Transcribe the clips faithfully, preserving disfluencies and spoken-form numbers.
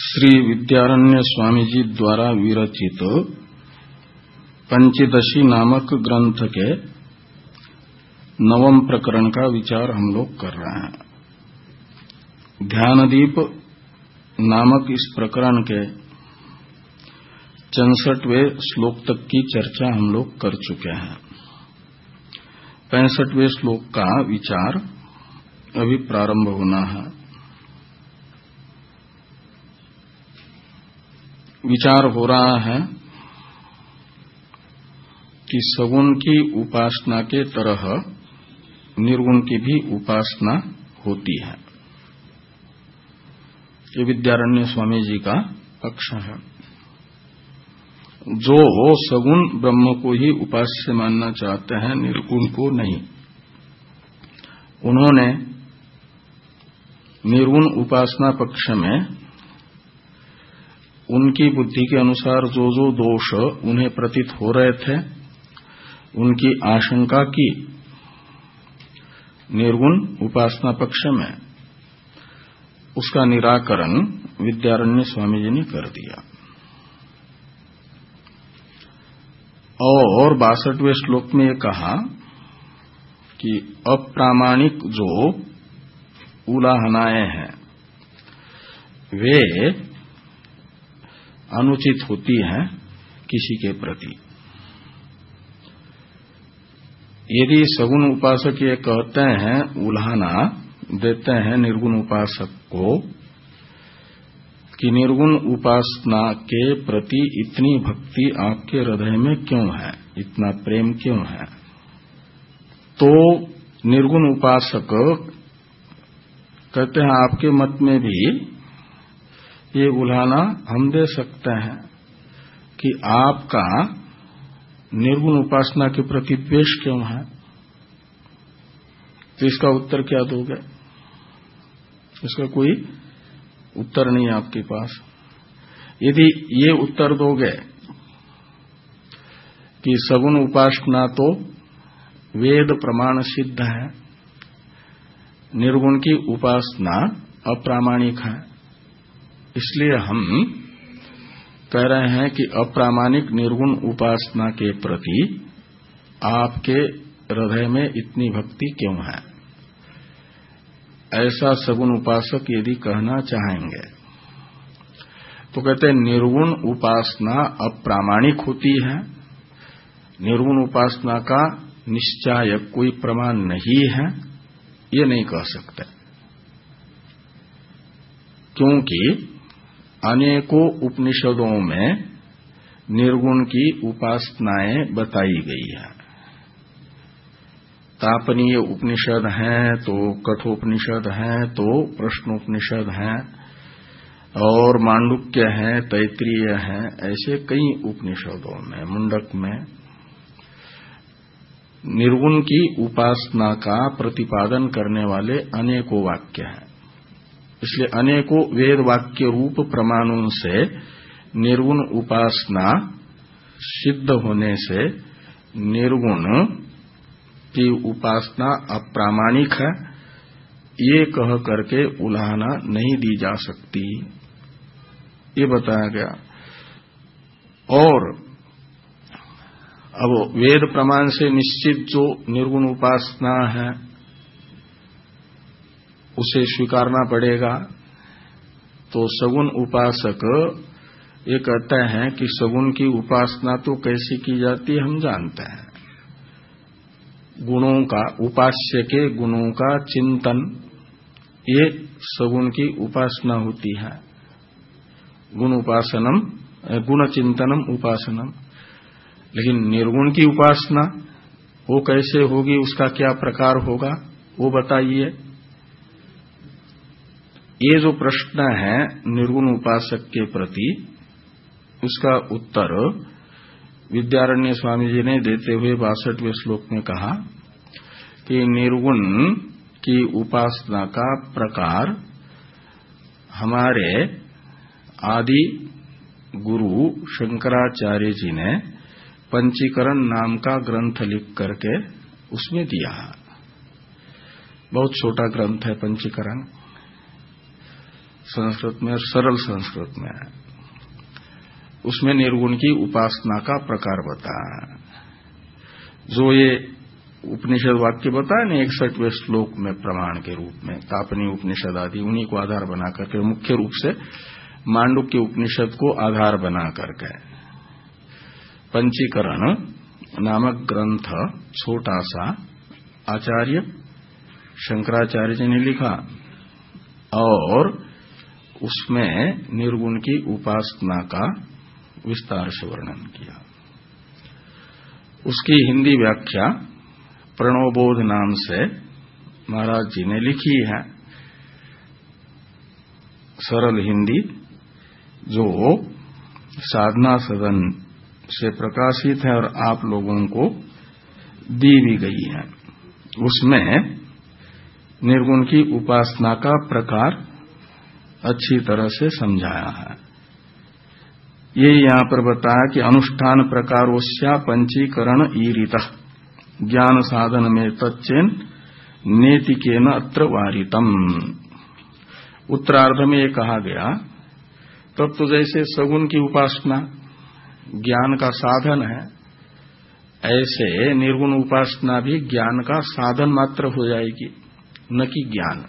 श्री विद्यारण्य स्वामी जी द्वारा विरचित पंचदशी नामक ग्रंथ के नवम प्रकरण का विचार हम लोग कर रहे हैं। ध्यानदीप नामक इस प्रकरण के चौसठवें श्लोक तक की चर्चा हम लोग कर चुके हैं। पैंसठवें श्लोक का विचार अभी प्रारंभ होना है। विचार हो रहा है कि सगुण की उपासना के तरह निर्गुण की भी उपासना होती है। ये विद्यारण्य स्वामी जी का पक्ष है। जो सगुण ब्रह्म को ही उपास्य मानना चाहते हैं, निर्गुण को नहीं, उन्होंने निर्गुण उपासना पक्ष में उनकी बुद्धि के अनुसार जो जो दोष उन्हें प्रतीत हो रहे थे, उनकी आशंका की निर्गुण उपासना पक्ष में उसका निराकरण विद्यारण्य स्वामी जी ने कर दिया। और बासठवें श्लोक में ये कहा कि अप्रामाणिक जो उलाहनाएं हैं वे अनुचित होती है किसी के प्रति। यदि सगुण उपासक ये कहते हैं, उल्हाना देते हैं निर्गुण उपासक को कि निर्गुण उपासना के प्रति इतनी भक्ति आपके हृदय में क्यों है, इतना प्रेम क्यों है, तो निर्गुण उपासक कहते हैं आपके मत में भी ये उल्हाना हम दे सकते हैं कि आपका निर्गुण उपासना के प्रति द्वेष क्यों है। तो इसका उत्तर क्या दोगे? इसका कोई उत्तर नहीं आपके पास। यदि ये उत्तर दोगे कि सगुण उपासना तो वेद प्रमाण सिद्ध है, निर्गुण की उपासना अप्रामाणिक है, इसलिए हम कह रहे हैं कि अप्रामाणिक निर्गुण उपासना के प्रति आपके हृदय में इतनी भक्ति क्यों है, ऐसा सगुण उपासक यदि कहना चाहेंगे तो कहते हैं निर्गुण उपासना अप्रामाणिक होती है। निर्गुण उपासना का निश्चय कोई प्रमाण नहीं है, ये नहीं कह सकते, क्योंकि अनेकों उपनिषदों में निर्गुण की उपासनाएं बताई गई है। तापनीय उपनिषद हैं, तो कठोपनिषद हैं, तो प्रश्नोपनिषद हैं, और मांडुक्य हैं, तैत्रीय हैं, ऐसे कई उपनिषदों में, मुंडक में निर्गुण की उपासना का प्रतिपादन करने वाले अनेकों वाक्य हैं। इसलिए अनेकों वेद वाक्य रूप प्रमाणों से निर्गुण उपासना सिद्ध होने से निर्गुण की उपासना अप्रामाणिक है, ये कह करके उल्हाना नहीं दी जा सकती, ये बताया गया। और अब वेद प्रमाण से निश्चित जो निर्गुण उपासना है उसे स्वीकारना पड़ेगा। तो सगुण उपासक ये कहते हैं कि सगुण की उपासना तो कैसे की जाती है हम जानते हैं। गुणों का, उपास्य के गुणों का चिंतन, ये सगुण की उपासना होती है। गुण उपासनम, गुण चिंतनम उपासनम। लेकिन निर्गुण की उपासना वो कैसे होगी, उसका क्या प्रकार होगा, वो बताइए। ये जो प्रश्न है निर्गुण उपासक के प्रति, उसका उत्तर विद्यारण्य स्वामी जी ने देते हुए बासठवें श्लोक में कहा कि निर्गुण की उपासना का प्रकार हमारे आदि गुरु शंकराचार्य जी ने पंचीकरण नाम का ग्रंथ लिख करके उसमें दिया है। बहुत छोटा ग्रंथ है पंचीकरण। संस्कृत में, सरल संस्कृत में है, उसमें निर्गुण की उपासना का प्रकार बताया। जो ये उपनिषद वाक्य बताया ना इकसठवें श्लोक में प्रमाण के रूप में, तापनी उपनिषद आदि, उन्हीं को आधार बना करके, मुख्य रूप से मांडुक्य उपनिषद को आधार बना करके पंचीकरण नामक ग्रंथ छोटा सा आचार्य शंकराचार्य जी ने लिखा और उसमें निर्गुण की उपासना का विस्तार से वर्णन किया। उसकी हिंदी व्याख्या प्रणवबोध नाम से महाराज जी ने लिखी है, सरल हिंदी, जो साधना सदन से प्रकाशित है और आप लोगों को दी भी गई है। उसमें निर्गुण की उपासना का प्रकार अच्छी तरह से समझाया है। ये यहां पर बताया कि अनुष्ठान प्रकारोस्या पंचीकरण ईरितः ज्ञान साधन में तच्चेन नेतिकेन अत्र वारितम। उत्तरार्ध में ये कहा गया, तब तो जैसे सगुण की उपासना ज्ञान का साधन है, ऐसे निर्गुण उपासना भी ज्ञान का साधन मात्र हो जाएगी, न कि ज्ञान।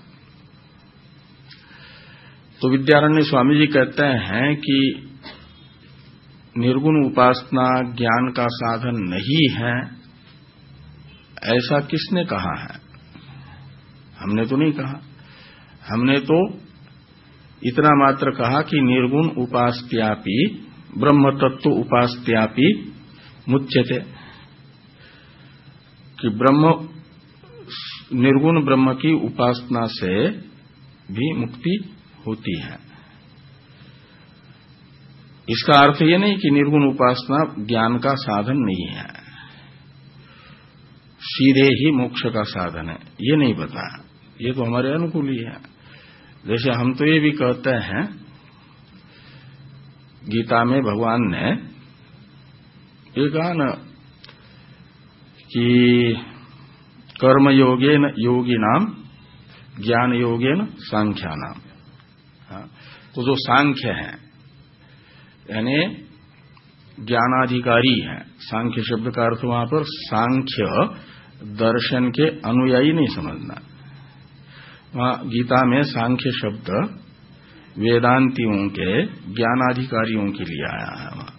तो विद्यारण्य स्वामी जी कहते हैं कि निर्गुण उपासना ज्ञान का साधन नहीं है, ऐसा किसने कहा है? हमने तो नहीं कहा। हमने तो इतना मात्र कहा कि निर्गुण उपास्त्यापि ब्रह्म तत्व उपास्त्यापि मुच्यते, कि ब्रह्म निर्गुण ब्रह्म की उपासना से भी मुक्ति होती है। इसका अर्थ ये नहीं कि निर्गुण उपासना ज्ञान का साधन नहीं है, सीधे ही मोक्ष का साधन है, ये नहीं बताया। ये तो हमारे अनुकूल ही है। जैसे हम तो ये भी कहते हैं, गीता में भगवान ने ये कहा ना कि कर्म योगेन योगी नाम ज्ञान योगेन सांख्या नाम। हाँ, तो जो सांख्य है यानी ज्ञानाधिकारी है, सांख्य शब्द का अर्थ वहां पर सांख्य दर्शन के अनुयायी नहीं समझना। वहां गीता में सांख्य शब्द वेदांतियों के ज्ञानाधिकारियों के लिए आया है। वहां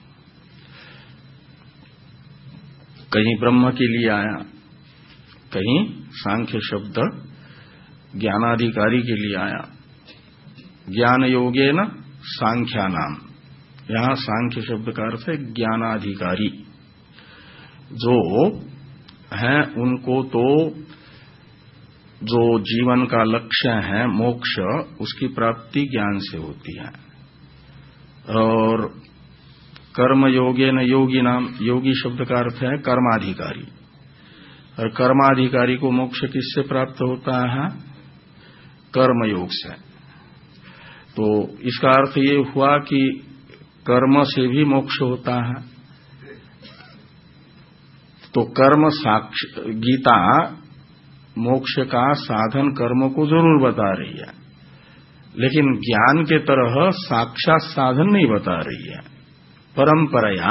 कहीं ब्रह्म के लिए आया, कहीं सांख्य शब्द ज्ञानाधिकारी के लिए आया। ज्ञान योगेन सांख्या नाम, यहां सांख्य शब्द का अर्थ है ज्ञानाधिकारी। जो हैं उनको तो जो जीवन का लक्ष्य है मोक्ष, उसकी प्राप्ति ज्ञान से होती है। और कर्म योगेन योगी नाम, योगी शब्द का अर्थ है कर्माधिकारी। और कर्माधिकारी को मोक्ष किससे प्राप्त होता है? कर्मयोग से। तो इसका अर्थ ये हुआ कि कर्म से भी मोक्ष होता है। तो कर्म साक्ष गीता मोक्ष का साधन कर्म को जरूर बता रही है, लेकिन ज्ञान के तरह साक्षात साधन नहीं बता रही है। परंपराया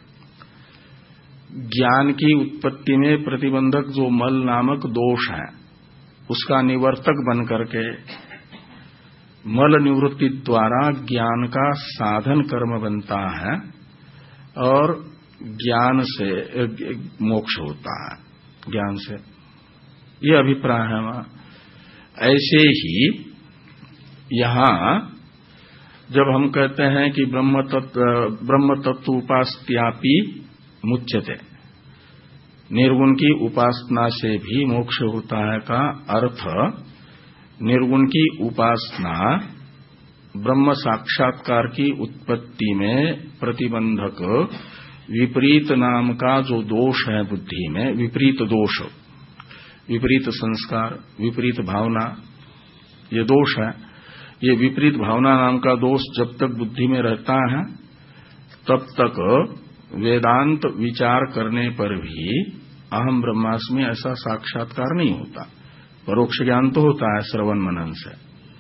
ज्ञान की उत्पत्ति में प्रतिबंधक जो मल नामक दोष है, उसका निवर्तक बन करके मल निवृत्ति द्वारा ज्ञान का साधन कर्म बनता है और ज्ञान से मोक्ष होता है, ज्ञान से। ये अभिप्राय है वहां। ऐसे ही यहां जब हम कहते हैं कि ब्रह्म तत्व ब्रह्म तत्व उपास्त्यापि मुच्यते, निर्गुण की उपासना से भी मोक्ष होता है का अर्थ, निर्गुण की उपासना ब्रह्म साक्षात्कार की उत्पत्ति में प्रतिबंधक विपरीत नाम का जो दोष है बुद्धि में, विपरीत दोष, विपरीत संस्कार, विपरीत भावना, ये दोष है। ये विपरीत भावना नाम का दोष जब तक बुद्धि में रहता है तब तक वेदांत विचार करने पर भी अहम ब्रह्मास्मि ऐसा साक्षात्कार नहीं होता। परोक्ष ज्ञान तो होता है श्रवण मनन से,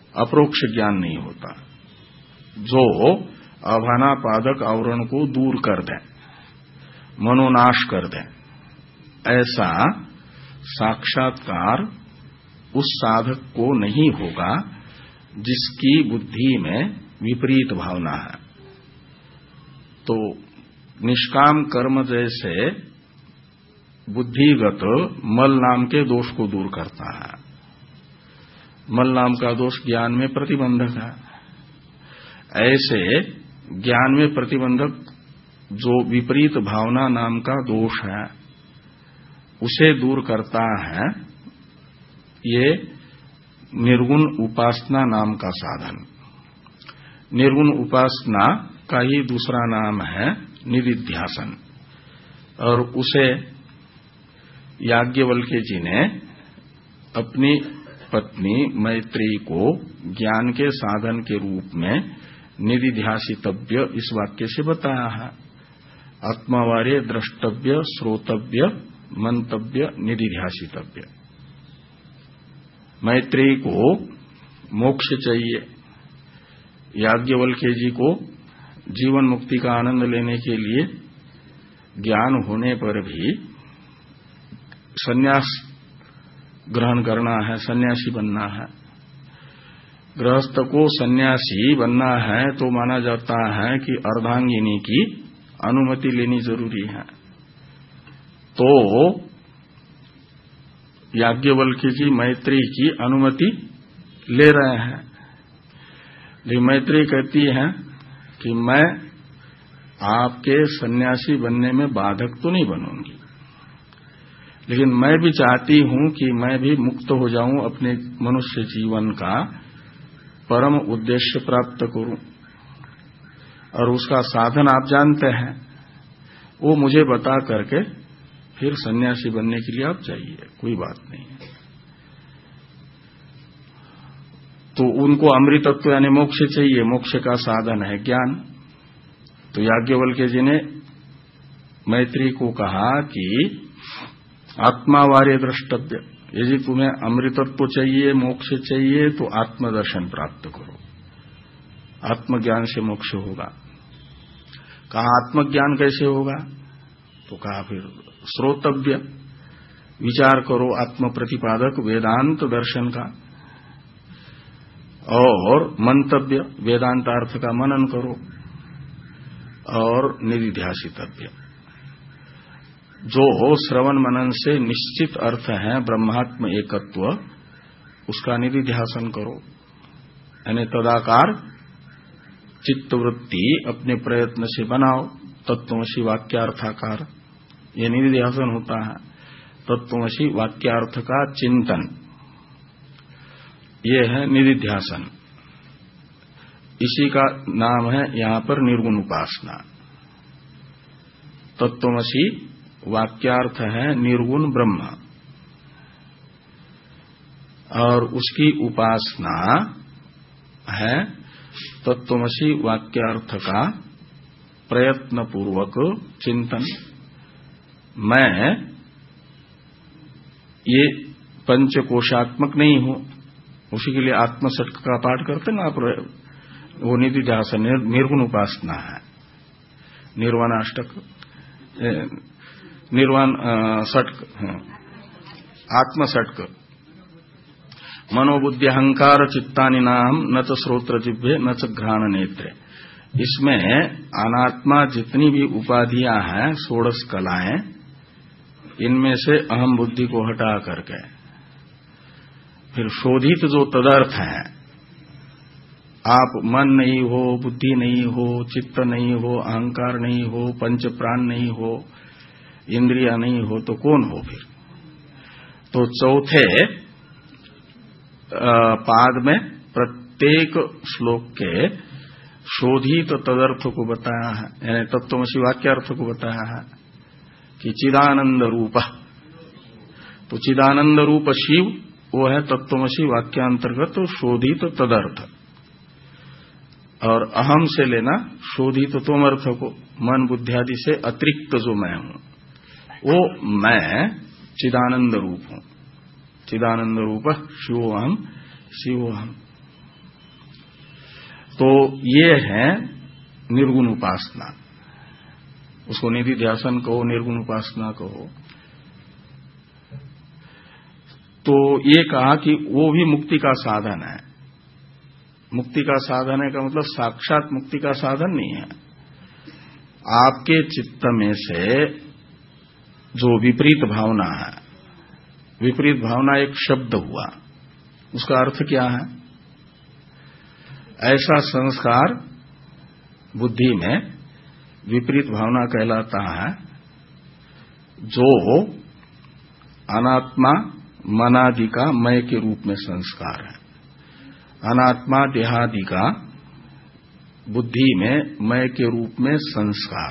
अपरोक्ष ज्ञान नहीं होता, जो अभानापादक आवरण को दूर कर दे, मनोनाश कर दे। ऐसा साक्षात्कार उस साधक को नहीं होगा जिसकी बुद्धि में विपरीत भावना है। तो निष्काम कर्म जैसे बुद्धिगत मल नाम के दोष को दूर करता है। मल नाम का दोष ज्ञान में प्रतिबंधक है। ऐसे ज्ञान में प्रतिबंधक जो विपरीत भावना नाम का दोष है, उसे दूर करता है ये निर्गुण उपासना नाम का साधन। निर्गुण उपासना का ही दूसरा नाम है निदिध्यासन, और उसे याज्ञवल्क्य जी ने अपनी पत्नी मैत्री को ज्ञान के साधन के रूप में निदिध्यासितव्य इस वाक्य से बताया है। आत्मावार्य द्रष्टव्य श्रोतव्य मंतव्य निदिध्यासितव्य। मैत्री को मोक्ष चाहिए, याज्ञवल्क्य जी को जीवन मुक्ति का आनंद लेने के लिए ज्ञान होने पर भी सन्यास ग्रहण करना है, सन्यासी बनना है। गृहस्थ को सन्यासी बनना है तो माना जाता है कि अर्धांगिनी की अनुमति लेनी जरूरी है। तो याज्ञवल्क्य जी मैत्री की अनुमति ले रहे हैं, लेकिन मैत्री कहती है कि मैं आपके सन्यासी बनने में बाधक तो नहीं बनूंगी, लेकिन मैं भी चाहती हूं कि मैं भी मुक्त हो जाऊं, अपने मनुष्य जीवन का परम उद्देश्य प्राप्त करूं। और उसका साधन आप जानते हैं, वो मुझे बता करके फिर सन्यासी बनने के लिए आप चाहिए, कोई बात नहीं है। तो उनको अमृतत्व यानी मोक्ष चाहिए, मोक्ष का साधन है ज्ञान। तो याज्ञवल्क्य जी ने मैत्री को कहा कि आत्मावार्य द्रष्टव्य, यदि तुम्हें अमृतत्व चाहिए, मोक्ष चाहिए, तो आत्मदर्शन प्राप्त करो, आत्मज्ञान से मोक्ष होगा। कहा आत्मज्ञान कैसे होगा? तो कहा फिर श्रोतव्य, विचार करो आत्म प्रतिपादक वेदांत दर्शन का, और मंतव्य वेदांतार्थ का मनन करो, और निदिध्यासितव्य, जो श्रवण मनन से निश्चित अर्थ है ब्रह्मात्म एकत्व, उसका निदिध्यासन करो। यानी तदाकार चित्तवृत्ति अपने प्रयत्न से बनाओ, तत्वमसि वाक्यार्थाकार, ये निदिध्यासन होता है। तत्वमसि वाक्यार्थ का चिंतन, ये है निदिध्यासन। इसी का नाम है यहां पर निर्गुण उपासना। तत्वमसि वाक्यार्थ है निर्गुण ब्रह्म, और उसकी उपासना है तत्वमसि वाक्यार्थ का प्रयत्न पूर्वक चिंतन। मैं ये पंचकोशात्मक नहीं हूं, उसी के लिए आत्मसटक का पाठ करते ना आप, वो निदिध्यासन निर्गुण उपासना है। निर्वाणाष्टक, निर्वाण षटक, आत्मषटक, मनोबुद्धि अहंकार चित्तानि नाम न च श्रोत्र जिह्वे न च घ्राण नेत्र। इसमें अनात्मा जितनी भी उपाधियां हैं, षोडश कलाएं, इनमें से अहम बुद्धि को हटा करके फिर शोधित जो तदर्थ हैं, आप मन नहीं हो, बुद्धि नहीं हो, चित्त नहीं हो, अहंकार नहीं हो, पंच प्राण नहीं हो, इंद्रिया नहीं हो, तो कौन हो फिर? तो चौथे पाद में प्रत्येक श्लोक के शोधित तदर्थ को बताया है, यानी तत्वमसि वाक्यार्थ को बताया है कि चिदानंद रूप। तो चिदानंद रूप शिव, वो है तत्वमसि वाक्यांतर्गत शोधित तदर्थ। और अहम से लेना शोधित तोमर्थ को, मन बुद्धि आदि से अतिरिक्त जो मैं हूं, वो मैं चिदानंद रूप हूं। चिदानंद रूप शिवोहम शिवोहम। तो ये है निर्गुण उपासना। उसको निधि ध्यासन कहो, निर्गुण उपासना कहो। तो ये कहा कि वो भी मुक्ति का साधन है। मुक्ति का साधन है का मतलब साक्षात मुक्ति का साधन नहीं है। आपके चित्त में से जो विपरीत भावना है, विपरीत भावना एक शब्द हुआ, उसका अर्थ क्या है? ऐसा संस्कार बुद्धि में विपरीत भावना कहलाता है जो अनात्मा मनादि का मय के रूप में संस्कार है। अनात्मा देहादि का बुद्धि में मय के रूप में संस्कार,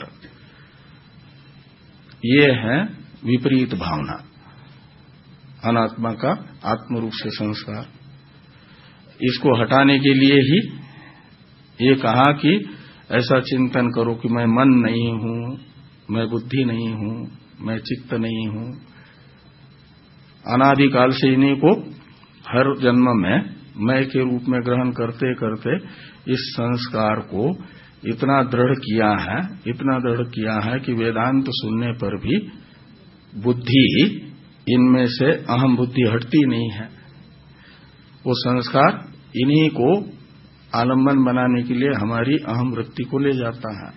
ये है विपरीत भावना। अनात्मा का आत्म रूप से संस्कार, इसको हटाने के लिए ही ये कहा कि ऐसा चिंतन करो कि मैं मन नहीं हूं, मैं बुद्धि नहीं हूं, मैं चित्त नहीं हूं। अनादिकाल से इन्हीं को हर जन्म में मैं के रूप में ग्रहण करते करते इस संस्कार को इतना दृढ़ किया है, इतना दृढ़ किया है कि वेदांत सुनने पर भी बुद्धि, इनमें से अहम बुद्धि हटती नहीं है। वो संस्कार इन्हीं को आलम्बन बनाने के लिए हमारी अहम वृत्ति को ले जाता है।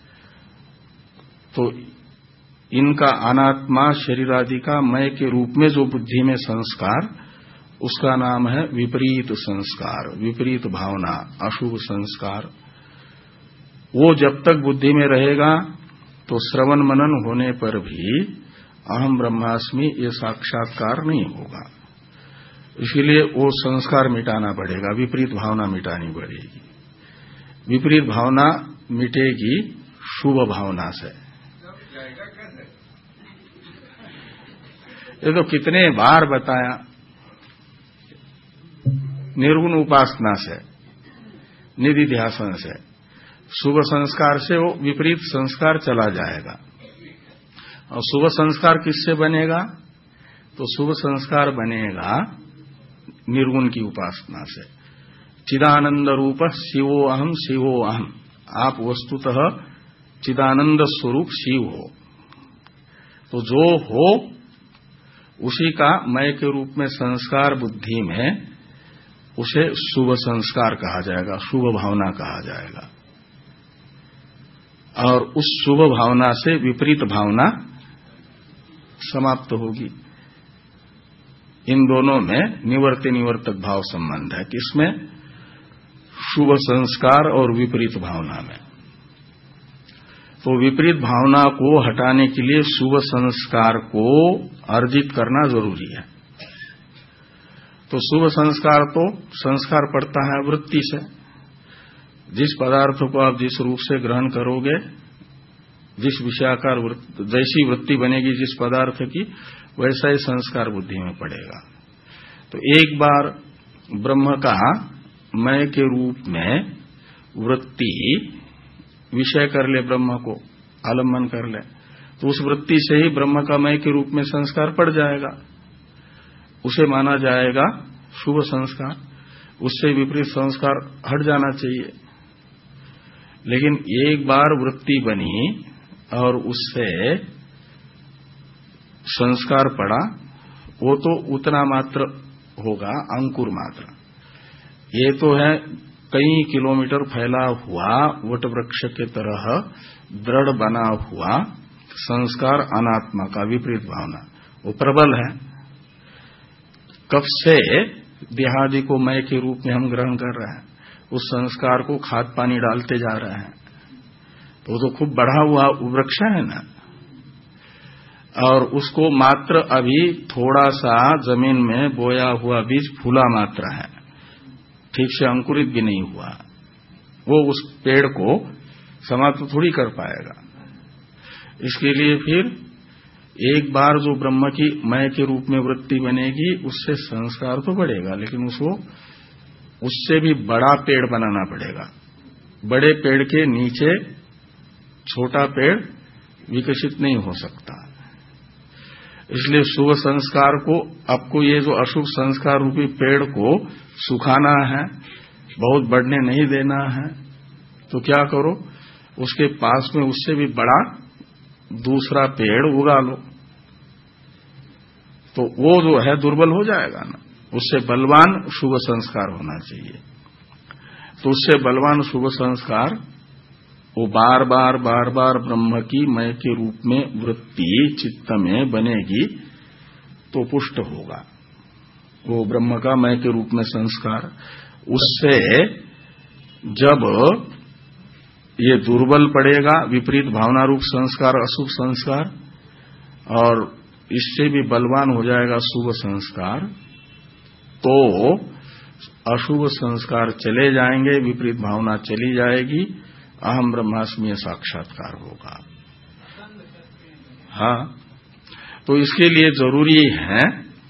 तो इनका अनात्मा शरीर आदि का मय के रूप में जो बुद्धि में संस्कार, उसका नाम है विपरीत संस्कार, विपरीत भावना, अशुभ संस्कार। वो जब तक बुद्धि में रहेगा तो श्रवण मनन होने पर भी अहम ब्रह्मास्मि ये साक्षात्कार नहीं होगा। इसलिए वो संस्कार मिटाना पड़ेगा, विपरीत भावना मिटानी पड़ेगी। विपरीत भावना मिटेगी शुभ भावना से। ये तो कितने बार बताया, निर्गुण उपासना से, निधि ध्यासन से, शुभ संस्कार से वो विपरीत संस्कार चला जाएगा। और शुभ संस्कार किससे बनेगा? तो शुभ संस्कार बनेगा निर्गुण की उपासना से। चिदानंद रूप शिवो अहम शिवो अहम, आप वस्तुतः चिदानंद स्वरूप शिव हो। तो जो हो उसी का मय के रूप में संस्कार बुद्धि में, उसे शुभ संस्कार कहा जाएगा, शुभ भावना कहा जाएगा। और उस शुभ भावना से विपरीत भावना समाप्त होगी। इन दोनों में निवर्त निवर्तक भाव संबंध है। किसमें? शुभ संस्कार और विपरीत भावना में। तो विपरीत भावना को हटाने के लिए शुभ संस्कार को अर्जित करना जरूरी है। तो शुभ संस्कार तो संस्कार पड़ता है वृत्ति से। जिस पदार्थ को आप जिस रूप से ग्रहण करोगे, जिस विषयाकार जैसी वृत्ति बनेगी जिस पदार्थ की, वैसा ही संस्कार बुद्धि में पड़ेगा। तो एक बार ब्रह्म का मय के रूप में वृत्ति विषय कर ले, ब्रह्म को आलम्बन कर ले, तो उस वृत्ति से ही ब्रह्म का मय के रूप में संस्कार पड़ जाएगा। उसे माना जाएगा शुभ संस्कार। उससे विपरीत संस्कार हट जाना चाहिए। लेकिन एक बार वृत्ति बनी और उससे संस्कार पड़ा, वो तो उतना मात्र होगा, अंकुर मात्र। ये तो है कई किलोमीटर फैला हुआ वट वृक्ष के तरह दृढ़ बना हुआ संस्कार अनात्मा का विपरीत भावना, वो प्रबल है। कब से देहादि को मय के रूप में हम ग्रहण कर रहे हैं, उस संस्कार को खाद पानी डालते जा रहे हैं, तो वो तो खूब बढ़ा हुआ वृक्ष है ना। और उसको मात्र अभी थोड़ा सा जमीन में बोया हुआ बीज फूला मात्र है, ठीक से अंकुरित भी नहीं हुआ। वो उस पेड़ को समाप्त तो थोड़ी कर पाएगा। इसके लिए फिर एक बार जो ब्रह्म की मय के रूप में वृत्ति बनेगी, उससे संस्कार तो बढ़ेगा, लेकिन उसको उससे भी बड़ा पेड़ बनाना पड़ेगा। बड़े पेड़ के नीचे छोटा पेड़ विकसित नहीं हो सकता। इसलिए शुभ संस्कार को, आपको ये जो अशुभ संस्कार रूपी पेड़ को सुखाना है, बहुत बढ़ने नहीं देना है, तो क्या करो, उसके पास में उससे भी बड़ा दूसरा पेड़ उगा लो, तो वो जो है दुर्बल हो जाएगा ना। उससे बलवान शुभ संस्कार होना चाहिए। तो उससे बलवान शुभ संस्कार वो बार बार बार बार ब्रह्म की मय के रूप में वृत्ति चित्त में बनेगी तो पुष्ट होगा। वो ब्रह्म का मय के रूप में संस्कार, उससे जब ये दुर्बल पड़ेगा, विपरीत भावना रूप संस्कार, अशुभ संस्कार, और इससे भी बलवान हो जाएगा शुभ संस्कार, तो अशुभ संस्कार चले जाएंगे, विपरीत भावना चली जाएगी, अहम ब्रह्मास्मि साक्षात्कार होगा। हाँ, तो इसके लिए जरूरी है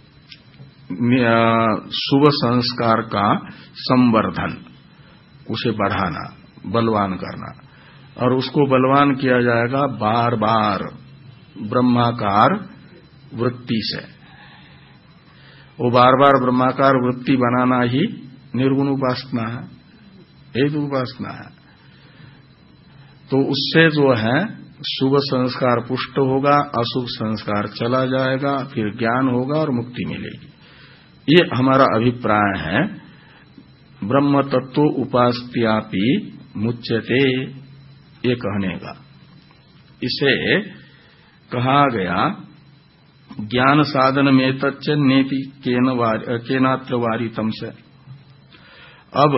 शुभ संस्कार का संवर्धन, उसे बढ़ाना, बलवान करना, और उसको बलवान किया जाएगा बार बार ब्रह्माकार वृत्ति से। वो बार बार ब्रह्माकार वृत्ति बनाना ही निर्गुण उपासना है, हेतु उपासना है। तो उससे जो है शुभ संस्कार पुष्ट होगा, अशुभ संस्कार चला जाएगा, फिर ज्ञान होगा और मुक्ति मिलेगी। ये हमारा अभिप्राय है। ब्रह्म तत्व उपास्त्यापि मुच्यते, ये कहने का। इसे कहा गया ज्ञान साधन में तच्च नेति केनात्र वारितम से। अब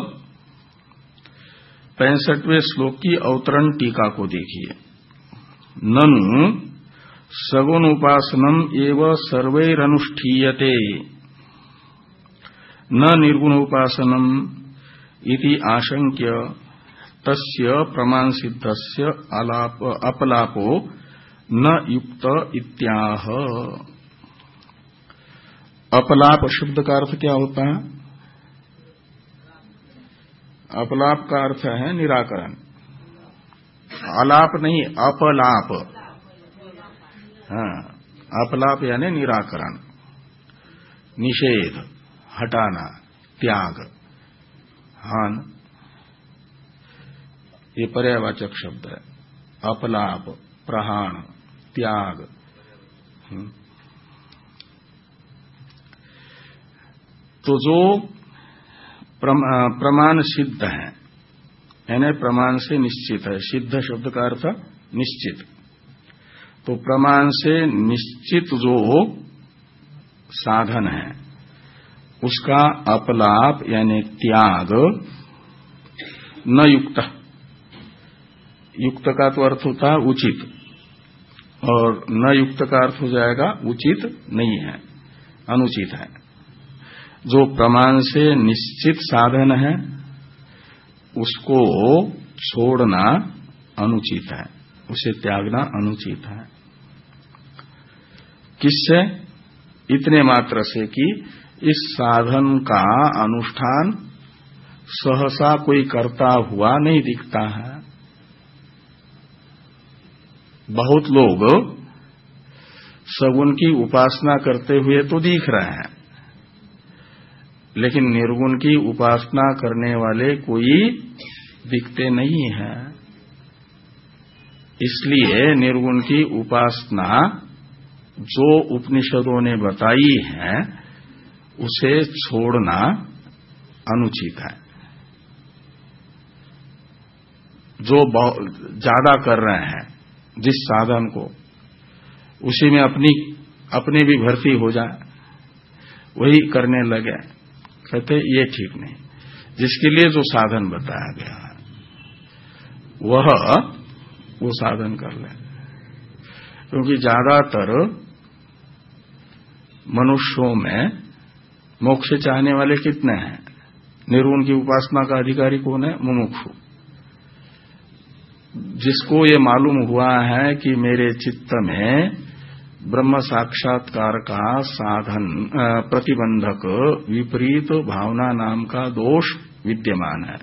पैंसठवें श्लोक की अवतरण टीका को देखिए। ननु सगुण उपासनम एव सर्वैरनुष्ठीयते न निर्गुण उपासनम इति आशंक्य तस्य प्रमाण सिद्धस्य अलाप अपलापो न युक्त इत्याह। अपलाप शब्द का अर्थ क्या होता है? अपलाप का अर्थ है निराकरण, अलाप नहीं, अपलाप। हाँ, अपलाप यानी निराकरण, निषेध, हटाना, त्याग। हाँ, ये पर्यायवाचक शब्द है। अपलाप, प्रहाण, त्याग। तो जो प्रमाण सिद्ध है, यानी प्रमाण से निश्चित है। सिद्ध शब्द का अर्थ निश्चित। तो प्रमाण से निश्चित जो साधन है उसका अपलाप यानी त्याग न युक्त। युक्त का तो अर्थ होता है उचित, और न युक्त का अर्थ हो जाएगा उचित नहीं है, अनुचित है। जो प्रमाण से निश्चित साधन है उसको छोड़ना अनुचित है, उसे त्यागना अनुचित है। किससे? इतने मात्र से कि इस साधन का अनुष्ठान सहसा कोई करता हुआ नहीं दिखता है। बहुत लोग सगुण की उपासना करते हुए तो दिख रहे हैं, लेकिन निर्गुण की उपासना करने वाले कोई दिखते नहीं हैं। इसलिए निर्गुण की उपासना जो उपनिषदों ने बताई है उसे छोड़ना अनुचित है। जो ज्यादा कर रहे हैं जिस साधन को, उसी में अपनी अपने भी भर्ती हो जाए, वही करने लगे, कहते ये ठीक नहीं। जिसके लिए जो साधन बताया गया है वह वो साधन कर ले। क्योंकि ज्यादातर मनुष्यों में मोक्ष चाहने वाले कितने हैं? निर्गुण की उपासना का अधिकारी कौन है? मुमुक्षु। जिसको ये मालूम हुआ है कि मेरे चित्त में ब्रह्म साक्षात्कार का साधन प्रतिबंधक विपरीत भावना नाम का दोष विद्यमान है,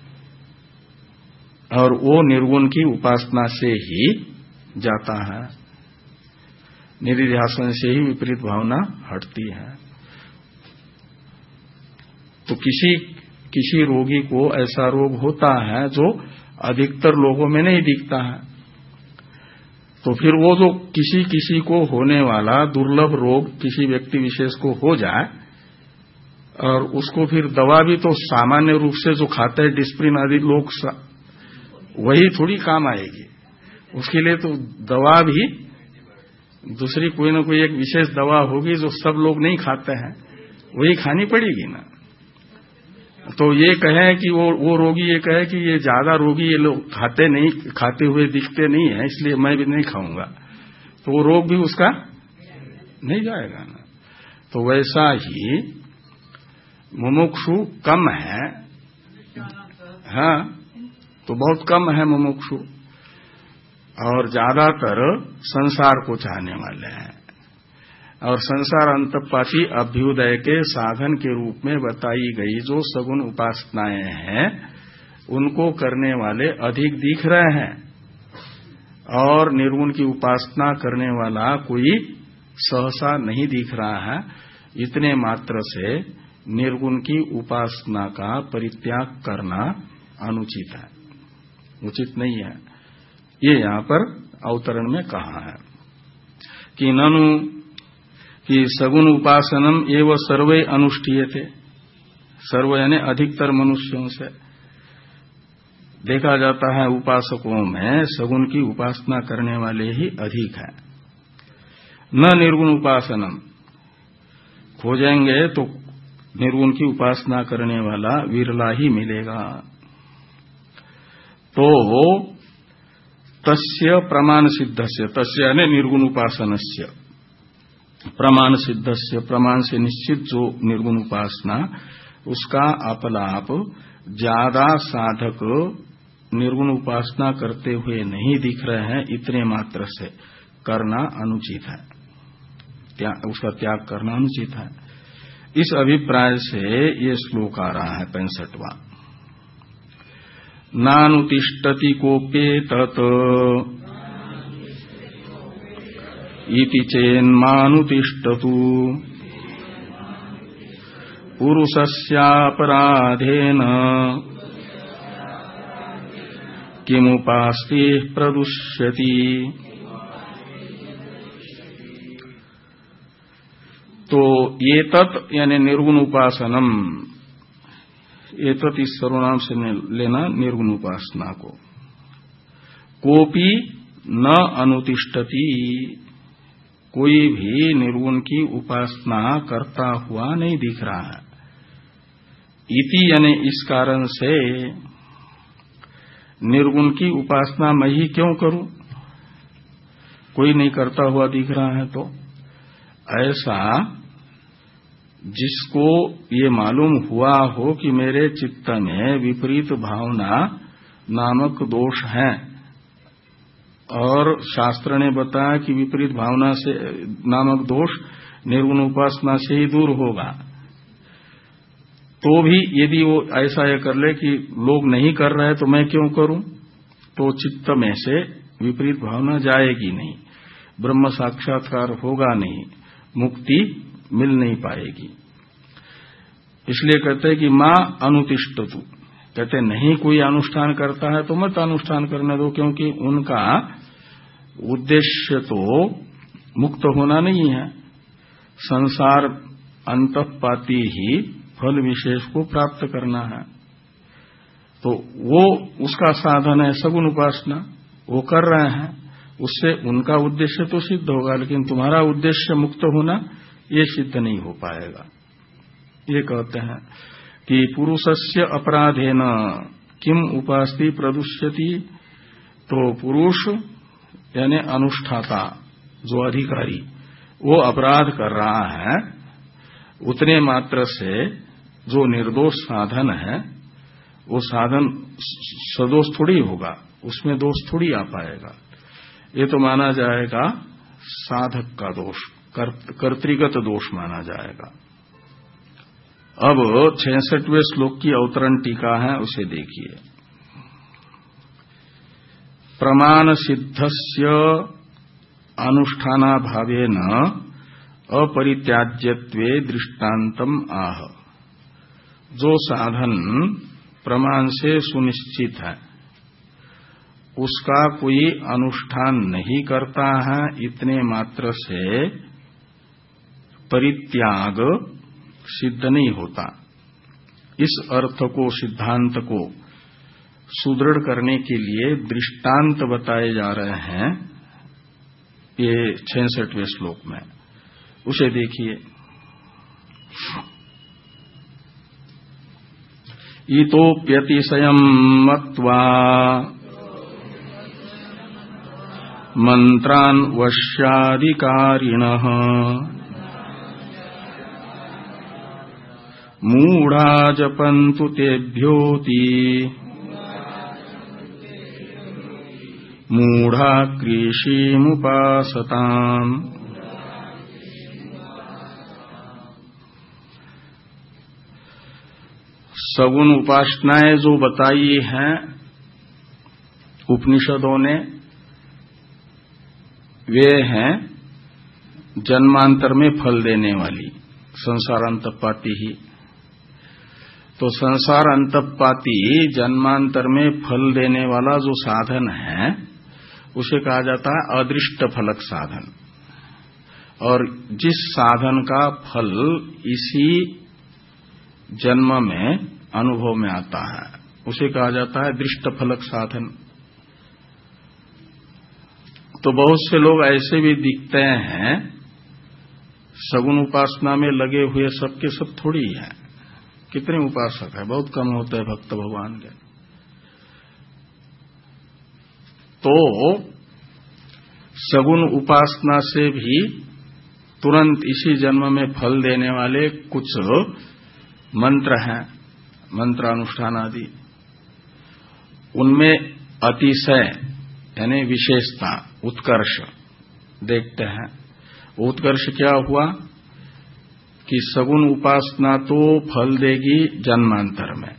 और वो निर्गुण की उपासना से ही जाता है, निधिध्यासन से ही विपरीत भावना हटती है। तो किसी किसी रोगी को ऐसा रोग होता है जो अधिकतर लोगों में नहीं दिखता है, तो फिर वो जो किसी किसी को होने वाला दुर्लभ रोग किसी व्यक्ति विशेष को हो जाए और उसको फिर दवा भी तो सामान्य रूप से जो खाते हैं डिस्प्रिन आदि लोग वही थोड़ी काम आएगी, उसके लिए तो दवा भी दूसरी कोई ना कोई एक विशेष दवा होगी जो सब लोग नहीं खाते हैं, वही खानी पड़ेगी ना। तो ये कहें कि वो वो रोगी ये कहे कि ये ज्यादा रोगी ये लोग खाते नहीं, खाते हुए दिखते नहीं है, इसलिए मैं भी नहीं खाऊंगा, तो वो रोग भी उसका नहीं जाएगा ना। तो वैसा ही मुमुक्षु कम है, हाँ, तो बहुत कम है मुमुक्षु, और ज्यादातर संसार को चाहने वाले हैं। और संसार अंतपाती अभ्युदय के साधन के रूप में बताई गई जो सगुण उपासनाएं हैं उनको करने वाले अधिक दिख रहे हैं, और निर्गुण की उपासना करने वाला कोई सहसा नहीं दिख रहा है। इतने मात्र से निर्गुण की उपासना का परित्याग करना अनुचित है, उचित नहीं है। ये यहां पर अवतरण में कहा है कि ननु कि सगुण उपासनम एवं सर्वे अनुष्ठीयते, सर्व यानी अधिकतर मनुष्यों से देखा जाता है उपासकों में सगुण की उपासना करने वाले ही अधिक है। न निर्गुण उपासनम, खोजेंगे तो निर्गुण की उपासना करने वाला विरला ही मिलेगा। तो तस्य प्रमाण सिद्धस्य, तस्य यानी निर्गुण उपासनस्य, प्रमाण सिद्धस्य, प्रमाण से निश्चित जो निर्गुण उपासना उसका अपलाप ज्यादा साधक निर्गुण उपासना करते हुए नहीं दिख रहे हैं, इतने मात्र से करना अनुचित है, त्या, उसका त्याग करना अनुचित है। इस अभिप्राय से ये श्लोक आ रहा है पैंसठवां। नानुतिष्ठति कोप्येतत् इति चेन्मानुतिष्ठतु पुरुषस्यापराधेन किमुपास्ते प्रदुष्यति। तो ये तत् यानी निर्गुण उपासनम, ये तत् इस सर्वनाम से लेना निर्गुण उपासना को। कोपी न अनुतिष्ठति, कोई भी निर्गुण की उपासना करता हुआ नहीं दिख रहा है। इति यानी इस कारण से निर्गुण की उपासना मैं ही क्यों करूं, कोई नहीं करता हुआ दिख रहा है। तो ऐसा जिसको ये मालूम हुआ हो कि मेरे चित्त में विपरीत भावना नामक दोष है, और शास्त्र ने बताया कि विपरीत भावना से नामक दोष निर्गुण उपासना से ही दूर होगा, तो भी यदि वो ऐसा यह कर ले कि लोग नहीं कर रहे तो मैं क्यों करूं, तो चित्त में से विपरीत भावना जाएगी नहीं, ब्रह्म साक्षात्कार होगा नहीं, मुक्ति मिल नहीं पाएगी। इसलिए कहते हैं कि मां अनुतिष्ठतु, कहते नहीं कोई अनुष्ठान करता है तो मत अनुष्ठान करने दो, क्योंकि उनका उद्देश्य तो मुक्त होना नहीं है, संसार अंतःपाती ही फल विशेष को प्राप्त करना है। तो वो उसका साधन है सगुण उपासना, वो कर रहे हैं, उससे उनका उद्देश्य तो सिद्ध होगा, लेकिन तुम्हारा उद्देश्य मुक्त होना ये सिद्ध नहीं हो पाएगा। ये कहते हैं कि पुरुषस्य अपराधेन किम उपास्ति प्रदुष्यति, तो पुरुष यानी अनुष्ठाता जो अधिकारी वो अपराध कर रहा है, उतने मात्र से जो निर्दोष साधन है वो साधन सदोष थोड़ी होगा, उसमें दोष थोड़ी आ पाएगा। ये तो माना जाएगा साधक का दोष, कर्तृगत दोष माना जाएगा। अब छियासठवें श्लोक की अवतरण टीका है, उसे देखिए। प्रमाण सिद्धस्य अनुष्ठानाभावेन अपरित्याज्यत्वे दृष्टान्तम आह। जो साधन प्रमाण से सुनिश्चित है उसका कोई अनुष्ठान नहीं करता है, इतने मात्र से परित्याग सिद्ध नहीं होता। इस अर्थ को, सिद्धांत को सुदृढ़ करने के लिए दृष्टांत बताए जा रहे हैं ये छियासठवें श्लोक में। उसे देखिए। इतोप्यतिशयम् मत्वा मंत्रान् वश्याधिकारिणः मूढ़ा जपन्तु तेभ्योति मूढ़ा कृषिमुपासताम्। सगुण उपासनाएं जो बताई हैं उपनिषदों ने, वे हैं जन्मांतर में फल देने वाली, संसार अंतपाती ही। तो संसार अंतपाती जन्मांतर में फल देने वाला जो साधन है उसे कहा जाता है अदृष्ट फलक साधन। और जिस साधन का फल इसी जन्म में अनुभव में आता है उसे कहा जाता है दृष्ट फलक साधन। तो बहुत से लोग ऐसे भी दिखते हैं सगुण उपासना में लगे हुए, सबके सब थोड़ी है। कितने उपासक है, बहुत कम होते हैं भक्त भगवान के। तो सगुण उपासना से भी तुरंत इसी जन्म में फल देने वाले कुछ मंत्र हैं, मंत्रानुष्ठान आदि। उनमें अतिशय यानी विशेषता, उत्कर्ष देखते हैं। उत्कर्ष क्या हुआ कि सगुण उपासना तो फल देगी जन्मांतर में,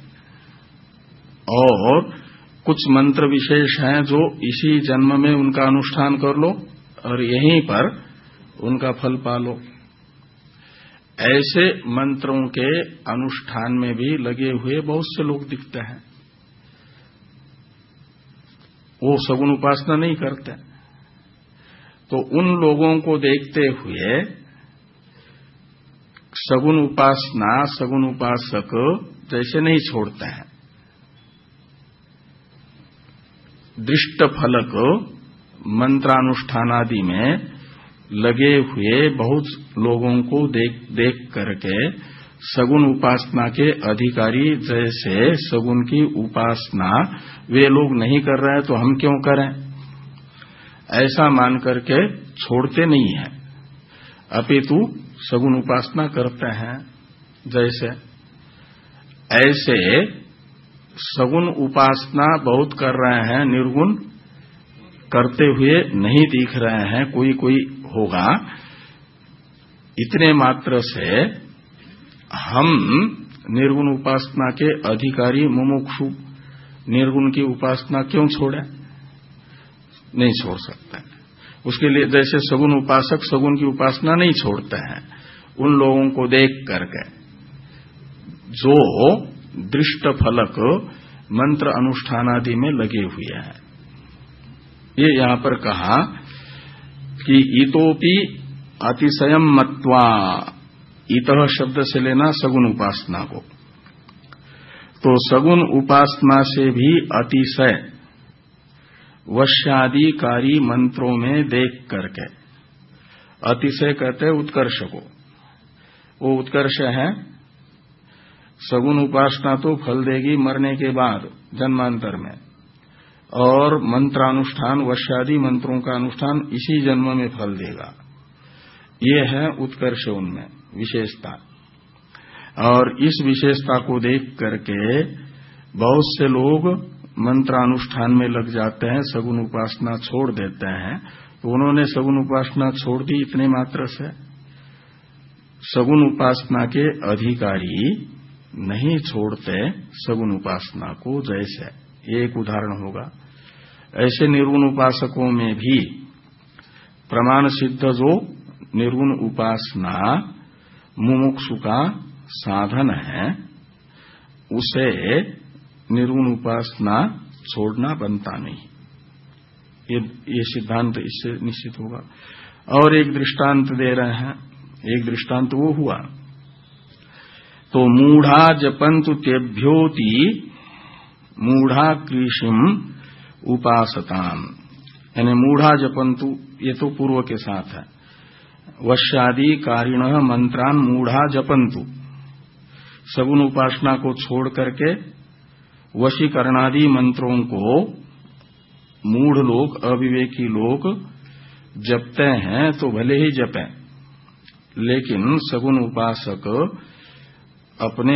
और कुछ मंत्र विशेष हैं जो इसी जन्म में उनका अनुष्ठान कर लो और यहीं पर उनका फल पालो। ऐसे मंत्रों के अनुष्ठान में भी लगे हुए बहुत से लोग दिखते हैं। वो सगुण उपासना नहीं करते। तो उन लोगों को देखते हुए सगुण उपासना, सगुण उपासक जैसे नहीं छोड़ते हैं। दृष्ट फलक मंत्रानुष्ठानादि में लगे हुए बहुत लोगों को देख देख करके सगुण उपासना के अधिकारी जैसे सगुण की उपासना वे लोग नहीं कर रहे हैं तो हम क्यों करें, ऐसा मान करके छोड़ते नहीं है, अपितु सगुण उपासना करते हैं। जैसे ऐसे सगुण उपासना बहुत कर रहे हैं, निर्गुण करते हुए नहीं दिख रहे हैं, कोई कोई होगा। इतने मात्र से हम निर्गुण उपासना के अधिकारी मुमुक्षु निर्गुण की उपासना क्यों छोड़ें? नहीं छोड़ सकते। उसके लिए जैसे सगुण उपासक सगुण की उपासना नहीं छोड़ते हैं, उन लोगों को देख करके जो दृष्ट फलक मंत्र अनुष्ठान आदि में लगे हुए हैं। ये यहां पर कहा कि इतोपि अतिशयम् मत्वा, इतः शब्द से लेना सगुण उपासना को। तो सगुण उपासना से भी अतिशय वश्यादिकारी मंत्रों में देख करके, अतिशय कहते हैं उत्कर्ष को। वो उत्कर्ष है सगुण उपासना तो फल देगी मरने के बाद जन्मांतर में, और मंत्रानुष्ठान वश्यादि मंत्रों का अनुष्ठान इसी जन्म में फल देगा। ये है उत्कर्ष उनमें विशेषता। और इस विशेषता को देख करके बहुत से लोग मंत्रानुष्ठान में लग जाते हैं, सगुण उपासना छोड़ देते हैं। तो उन्होंने सगुण उपासना छोड़ दी इतने मात्र से। सगुण उपासना के अधिकारी नहीं छोड़ते सगुण उपासना को। जैसे एक उदाहरण होगा, ऐसे निर्गुण उपासकों में भी प्रमाण सिद्ध जो निर्गुण उपासना मुमुक्षु का साधन है, उसे निर्गुण उपासना छोड़ना बनता नहीं। ये, ये सिद्धांत इससे निश्चित होगा। और एक दृष्टांत दे रहे हैं। एक दृष्टांत वो हुआ तो मूढ़ा जपंतु तेभ्योति मूढ़ा कृषिम उपासताम, यानी मूढ़ा जपंतु, ये तो पूर्व के साथ है। वश्यादि कारिण मंत्रान मूढ़ा जपंतु, सगुण उपासना को छोड़ करके वशीकरणादि मंत्रों को मूढ़ लोग, अविवेकी लोग जपते हैं तो भले ही जपें, लेकिन सगुण उपासक अपने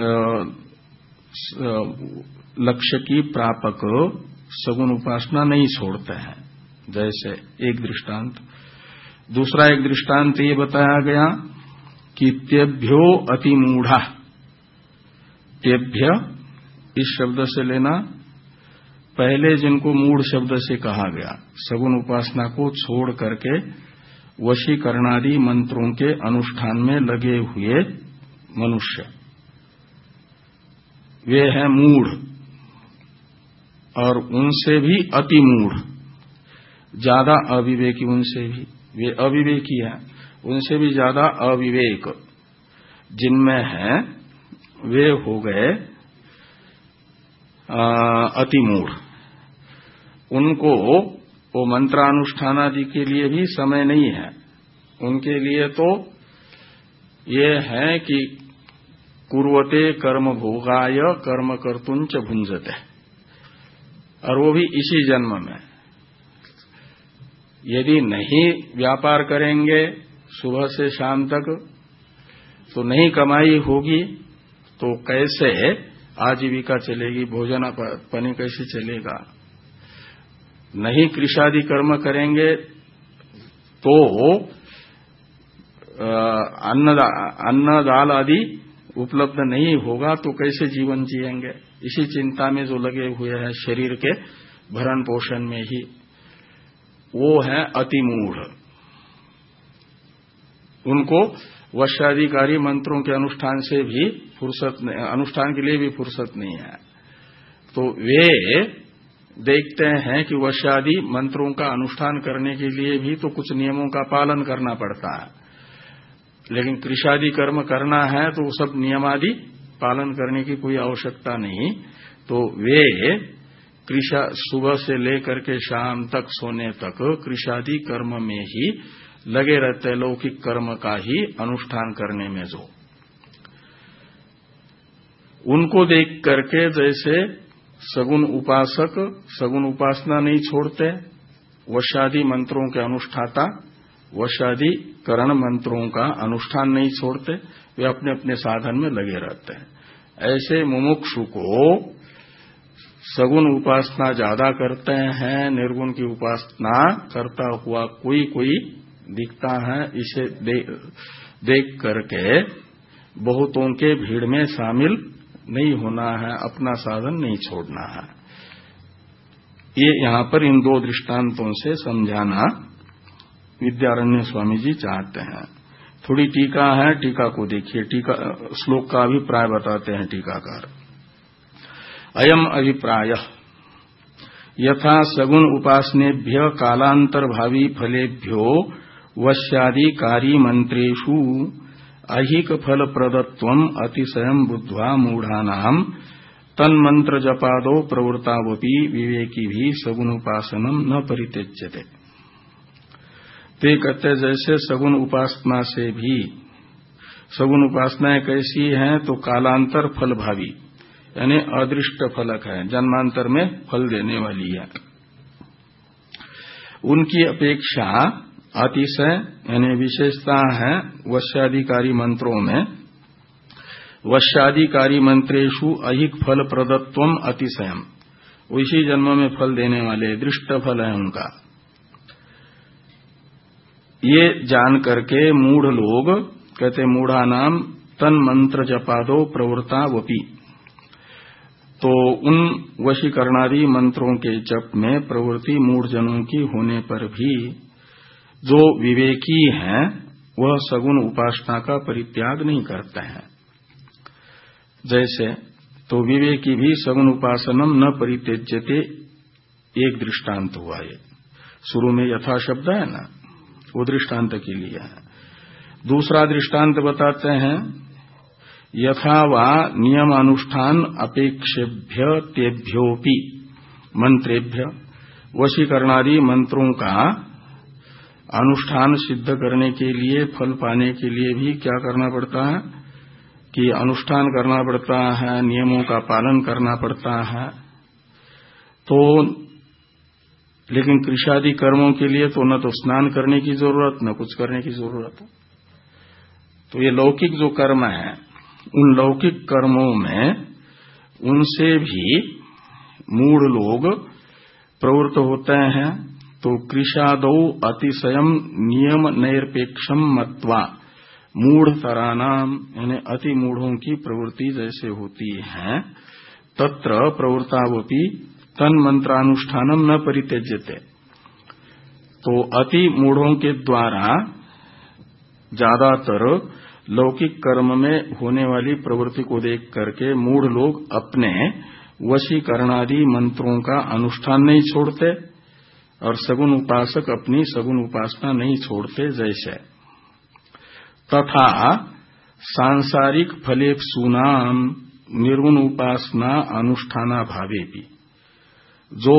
लक्ष्य की प्रापक सगुण उपासना नहीं छोड़ते हैं। जैसे एक दृष्टांत। दूसरा एक दृष्टांत ये बताया गया कि तेभ्यो अतिमूढ़ा, तेभ्य इस शब्द से लेना, पहले जिनको मूढ़ शब्द से कहा गया, सगुण उपासना को छोड़ करके वशीकरणादि मंत्रों के अनुष्ठान में लगे हुए मनुष्य, वे हैं मूढ़। और उनसे भी अति मूढ़, ज्यादा अविवेकी, उनसे भी, वे अविवेकी हैं, उनसे भी ज्यादा अविवेक जिनमें है वे हो गए अति मूढ़। उनको वो मंत्रानुष्ठान आदि के लिए भी समय नहीं है। उनके लिए तो ये है कि कुर्वते कर्म भोगाय कर्म कर्तुंच भुंजते, और वो भी इसी जन्म में। यदि नहीं व्यापार करेंगे सुबह से शाम तक तो नहीं कमाई होगी, तो कैसे आजीविका चलेगी, भोजन पानी कैसे चलेगा। नहीं कृषादि कर्म करेंगे तो अन्न अन्न दाल आदि उपलब्ध नहीं होगा, तो कैसे जीवन जिएंगे। इसी चिंता में जो लगे हुए हैं शरीर के भरण पोषण में ही, वो है अतिमूढ़। उनको वशाधिकारी मंत्रों के अनुष्ठान से भी फुर्सत, अनुष्ठान के लिए भी फुर्सत नहीं है। तो वे देखते हैं कि वशादि मंत्रों का अनुष्ठान करने के लिए भी तो कुछ नियमों का पालन करना पड़ता है, लेकिन कृषादि कर्म करना है तो सब नियमादि पालन करने की कोई आवश्यकता नहीं। तो वे कृषा सुबह से लेकर के शाम तक सोने तक कृषादि कर्म में ही लगे रहते, लौकिक कर्म का ही अनुष्ठान करने में। जो उनको देख करके जैसे सगुण उपासक सगुण उपासना नहीं छोड़ते, वशादि मंत्रों के अनुष्ठाता वशादि करण मंत्रों का अनुष्ठान नहीं छोड़ते, वे अपने अपने साधन में लगे रहते हैं। ऐसे मुमुक्षु को सगुण उपासना ज्यादा करते हैं, निर्गुण की उपासना करता हुआ कोई कोई दिखता है। इसे दे, देख करके बहुतों के भीड़ में शामिल नहीं होना है, अपना साधन नहीं छोड़ना है। ये यहां पर इन दो दृष्टांतों से समझाना विद्यारण्य स्वामी जी चाहते हैं। थोड़ी टीका है, टीका को देखिए। टीका श्लोक का अभिप्राय बताते हैं टीकाकार। अयम अभिप्राय यथा सगुण उपासनेभ्य कालांतर भावी फलेभ्यो वश्यादिकारी मंत्रेषु अहिक फल प्रदत्वम अतिशयं बुद्ध्वा मूढ़ानाम तन्मंत्र जपादो प्रवृत्तावपि विवेकी भी सगुण उपासनम न परित्यज्यते। ते कहते जैसे सगुण उपासना से भी, सगुण उपासनाएं कैसी हैं तो कालांतर फल भावी, यानी अदृष्ट फलक है, जन्मांतर में फल देने वाली है। उनकी अपेक्षा अतिशय यानी विशेषता है वश्याधिकारी मंत्रों में। वश्याधिकारी मंत्रेषु अहिक फल प्रदत्वम अतिशयम, उसी जन्म में फल देने वाले दृष्ट फल है उनका। ये जान करके मूढ़ लोग कहते मूढ़ा नाम तन मंत्र जपादो प्रवृत्ता वपि, तो उन वशीकरणादि मंत्रों के जप में प्रवृत्ति मूढ़ जनों की होने पर भी जो विवेकी हैं वह सगुण उपासना का परित्याग नहीं करते हैं। जैसे तो विवेकी भी सगुण उपासनम न परित्यज्यते, एक दृष्टांत हुआ ये। शुरू में यथा शब्द है ना, वो दृष्टांत के लिए है। दूसरा दृष्टांत बताते हैं, यथा वा नियमानुष्ठान अपेक्षेभ्य तेभ्योपि मंत्रेभ्य, वशीकरणादि मंत्रों का अनुष्ठान सिद्ध करने के लिए, फल पाने के लिए भी क्या करना पड़ता है कि अनुष्ठान करना पड़ता है, नियमों का पालन करना पड़ता है। तो लेकिन कृषादि कर्मों के लिए तो न तो स्नान करने की जरूरत, न कुछ करने की जरूरत। तो ये लौकिक जो कर्म है, उन लौकिक कर्मों में उनसे भी मूढ़ लोग प्रवृत्त होते हैं। तो कृषादौ अतिशयम नियम नैरपेक्षम मत्वा मूढ़तरानाम, यानी अति मूढ़ों की प्रवृत्ति जैसे होती है, तत्र प्रवृत्तावपि तन मंत्रानुष्ठानम न परित्यज्यते। तो अति मूढ़ों के द्वारा ज्यादातर लौकिक कर्म में होने वाली प्रवृत्ति को देख करके मूढ़ लोग अपने वशीकरणादि मंत्रों का अनुष्ठान नहीं छोड़ते, और सगुण उपासक अपनी सगुण उपासना नहीं छोड़ते जैसे। तथा सांसारिक फलेप्सूनाम निर्गुण उपासना अनुष्ठाना भावे भी, जो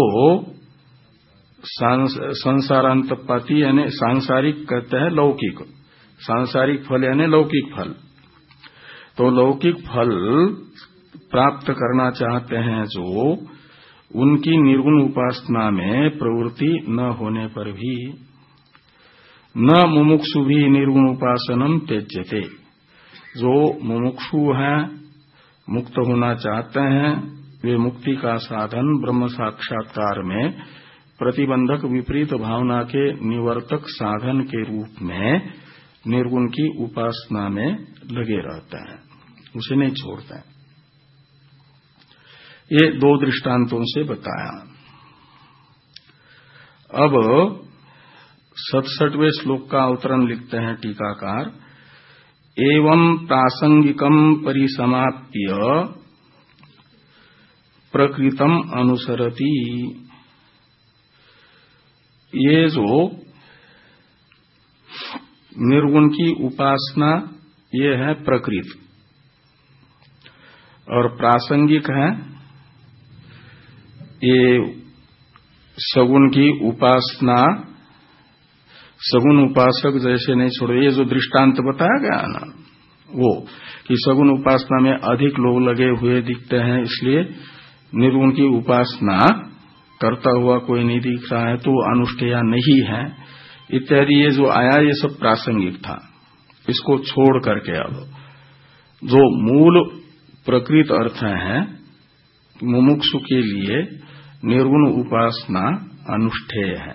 संसारांतपाती यानी सांसारिक कहते हैं लौकिक, सांसारिक फल यानी लौकिक फल। तो लौकिक फल प्राप्त करना चाहते हैं जो, उनकी निर्गुण उपासना में प्रवृत्ति न होने पर भी न मुमुक्षु भी निर्गुण उपासनम त्यज्यते, जो मुमुक्षु हैं, मुक्त होना चाहते हैं, वे मुक्ति का साधन ब्रह्म साक्षात्कार में प्रतिबंधक विपरीत भावना के निवर्तक साधन के रूप में निर्गुण की उपासना में लगे रहते हैं, उसे नहीं छोड़ते हैं। ये दो दृष्टांतों से बताया। अब सतसठवें श्लोक का अवतरण लिखते हैं टीकाकार, एवं प्रासंगिकम परिसमाप्य प्रकृतम अनुसरति। ये जो निर्गुण की उपासना, ये है प्रकृत, और प्रासंगिक है ये सगुण की उपासना। सगुण उपासक जैसे नहीं छोड़े, ये जो दृष्टांत बताया गया ना, वो कि सगुण उपासना में अधिक लोग लगे हुए दिखते हैं, इसलिए निर्गुण की उपासना करता हुआ कोई नहीं दिख रहा है, तो अनुष्ठेय नहीं है इत्यादि। ये जो आया ये सब प्रासंगिक था। इसको छोड़ करके अब जो मूल प्रकृत अर्थ है, मुमुक्षु के लिए निर्गुण उपासना अनुष्ठेय है।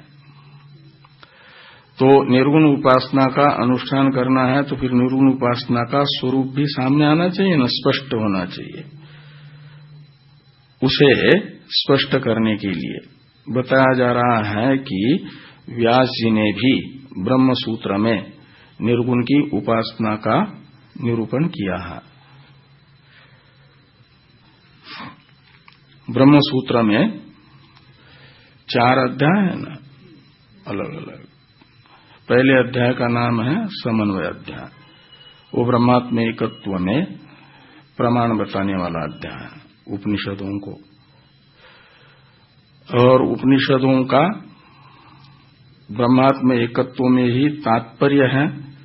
तो निर्गुण उपासना का अनुष्ठान करना है तो फिर निर्गुण उपासना का स्वरूप भी सामने आना चाहिए ना, स्पष्ट होना चाहिए। उसे स्पष्ट करने के लिए बताया जा रहा है कि व्यास जी ने भी ब्रह्म सूत्र में निर्गुण की उपासना का निरूपण किया है। ब्रह्म सूत्र में चार अध्याय है ना, अलग अलग। पहले अध्याय का नाम है समन्वय अध्याय, वो ब्रह्मात्म एकत्व में प्रमाण बताने वाला अध्याय है उपनिषदों को। और उपनिषदों का ब्रह्मात्म एकत्व में ही तात्पर्य है,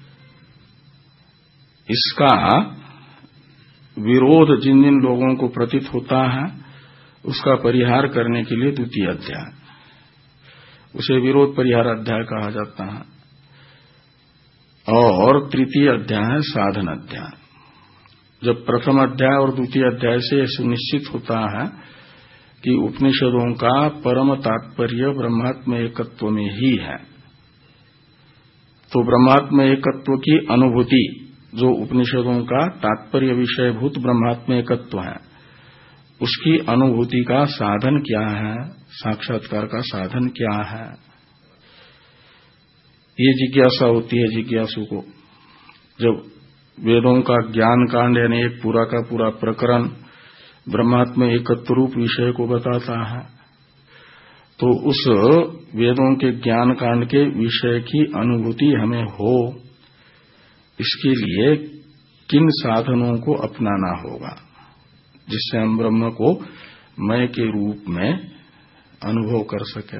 इसका विरोध जिन जिन लोगों को प्रतीत होता है उसका परिहार करने के लिए द्वितीय अध्याय, उसे विरोध परिहार अध्याय कहा जाता है। और तृतीय अध्याय है साधन अध्याय। जब प्रथम अध्याय और द्वितीय अध्याय से सुनिश्चित होता है कि उपनिषदों का परम तात्पर्य ब्रह्मात्म एकत्व में ही है, तो ब्रह्मात्म एकत्व की अनुभूति, जो उपनिषदों का तात्पर्य विषयभूत ब्रह्मात्म एकत्व है, उसकी अनुभूति का साधन क्या है, साक्षात्कार का साधन क्या है, ये जिज्ञासा होती है जिज्ञासु को। जब वेदों का ज्ञान कांड यानी एक पूरा का पूरा प्रकरण ब्रह्मात्म एकत्व रूप विषय को बताता है। तो उस वेदों के ज्ञान कांड के विषय की अनुभूति हमें हो, इसके लिए किन साधनों को अपनाना होगा जिससे हम ब्रह्म को मय के रूप में अनुभव कर सके।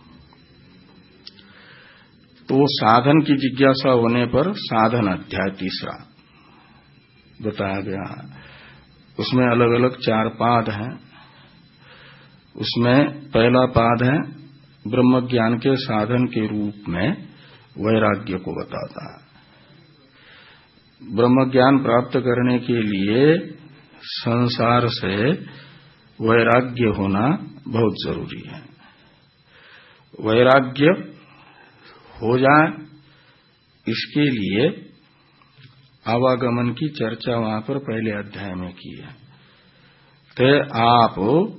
तो साधन की जिज्ञासा होने पर साधन अध्याय तीसरा बताया गया है। उसमें अलग अलग चार पाद हैं। उसमें पहला पाद है ब्रह्म ज्ञान के साधन के रूप में वैराग्य को बताता है। ब्रह्म ज्ञान प्राप्त करने के लिए संसार से वैराग्य होना बहुत जरूरी है। वैराग्य हो जाए इसके लिए आवागमन की चर्चा वहां पर पहले अध्याय में की है। तो आप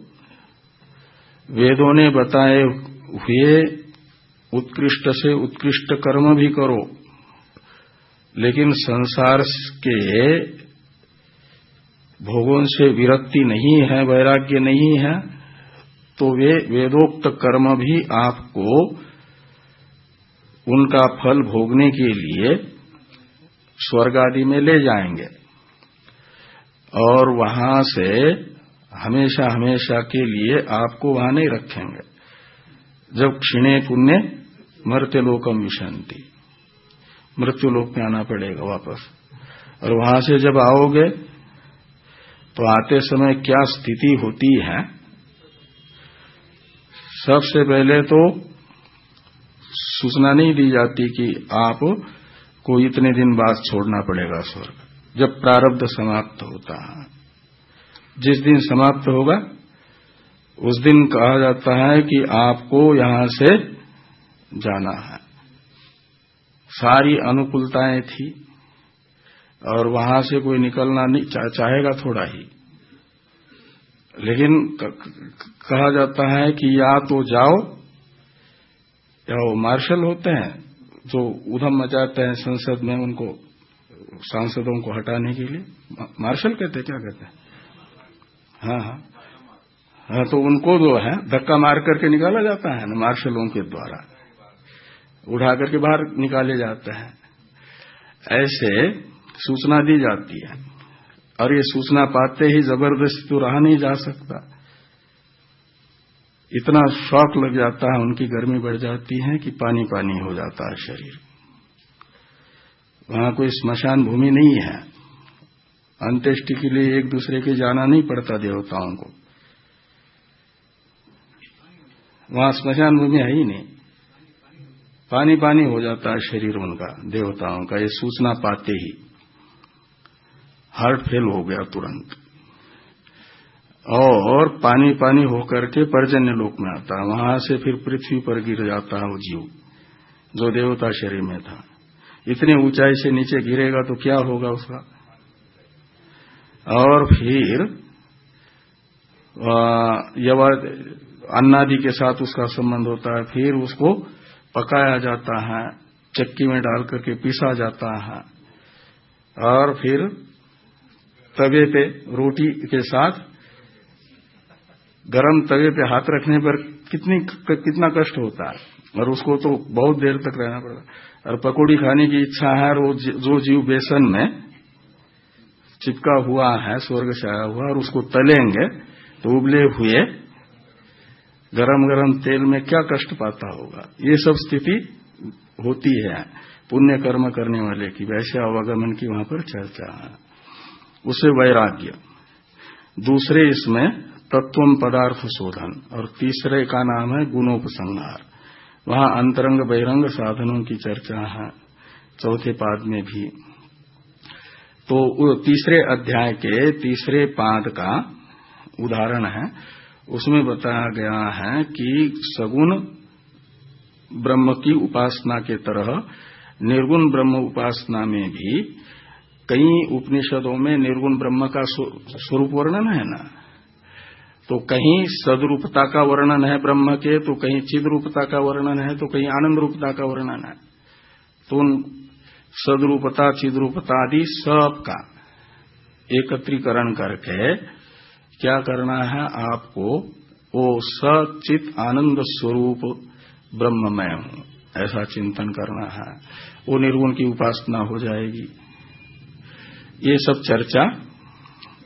वेदों ने बताए हुए उत्कृष्ट से उत्कृष्ट कर्म भी करो, लेकिन संसार के भोगों से विरक्ति नहीं है, वैराग्य नहीं है, तो वे वेदोक्त कर्म भी आपको उनका फल भोगने के लिए स्वर्ग आदि में ले जाएंगे और वहां से हमेशा हमेशा के लिए आपको वहां नहीं रखेंगे। जब क्षीणे पुण्य मर्त्य लोकम विशंति, मृत्यु लोक में आना पड़ेगा वापस। और वहां से जब आओगे तो आते समय क्या स्थिति होती है, सबसे पहले तो सूचना नहीं दी जाती कि आप को इतने दिन बाद छोड़ना पड़ेगा स्वर्ग। जब प्रारब्ध समाप्त होता है, जिस दिन समाप्त होगा उस दिन कहा जाता है कि आपको यहां से जाना है। सारी अनुकूलताएं थी और वहां से कोई निकलना नहीं चा, चाहेगा थोड़ा ही, लेकिन कहा जाता है कि या तो जाओ, या वो मार्शल होते हैं जो उधम मचाते हैं संसद में, उनको सांसदों को हटाने के लिए मार्शल कहते, क्या कहते हैं, हाँ हाँ हाँ, तो उनको जो है धक्का मार करके निकाला जाता है ना, मार्शलों के द्वारा उठा करके बाहर निकाले जाते हैं। ऐसे सूचना दी जाती है और ये सूचना पाते ही जबरदस्ती तो रहा नहीं जा सकता। इतना शौक लग जाता है, उनकी गर्मी बढ़ जाती है कि पानी पानी हो जाता है शरीर। वहां कोई स्मशान भूमि नहीं है, अंत्येष्टि के लिए एक दूसरे के जाना नहीं पड़ता देवताओं को। वहां स्मशान भूमि है ही नहीं, पानी पानी हो जाता है शरीर उनका, देवताओं का। ये सूचना पाते ही हार्ट फेल हो गया तुरंत, और पानी पानी होकर के पर्जन्य लोक में आता है। वहां से फिर पृथ्वी पर गिर जाता है वो जीव जो देवता शरीर में था। इतनी ऊंचाई से नीचे गिरेगा तो क्या होगा उसका। और फिर अन्नादि के साथ उसका संबंध होता है। फिर उसको पकाया जाता है, चक्की में डाल करके पीसा जाता है, और फिर तवे पे रोटी के साथ गरम तवे पे हाथ रखने पर कितनी कितना कष्ट होता है, और उसको तो बहुत देर तक रहना पड़ता। और पकौड़ी खाने की इच्छा है, और जो जीव बेसन में चिपका हुआ है, स्वर्ग से आया हुआ, और उसको तलेंगे तो उबले हुए गरम गरम तेल में क्या कष्ट पाता होगा। ये सब स्थिति होती है पुण्य कर्म करने वाले की। वैसे अवगमन की वहां पर चर्चा है। उसे वैराग्य। दूसरे इसमें तत्वम पदार्थ शोधन, और तीसरे का नाम है गुणोपसंहार। वहां अंतरंग बहिरंग साधनों की चर्चा है चौथे पाद में भी। तो तीसरे अध्याय के तीसरे पाद का उदाहरण है, उसमें बताया गया है कि सगुण ब्रह्म की उपासना के तरह निर्गुण ब्रह्म उपासना में भी कई उपनिषदों में निर्गुण ब्रह्म का स्वरूप वर्णन है ना। तो कहीं सदरूपता का वर्णन है ब्रह्म के, तो कहीं चिद रूपता का वर्णन है, तो कहीं आनंद रूपता का वर्णन है। तो उन सदरूपता चिद रूपता आदि सब का एकत्रीकरण करके क्या करना है आपको? वो सचित आनंद स्वरूप ब्रह्म मैं हूं, ऐसा चिंतन करना है। वो निर्गुण की उपासना हो जाएगी। ये सब चर्चा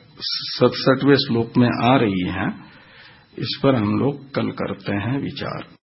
सड़सठवें श्लोक में आ रही है। इस पर हम लोग कल करते हैं विचार।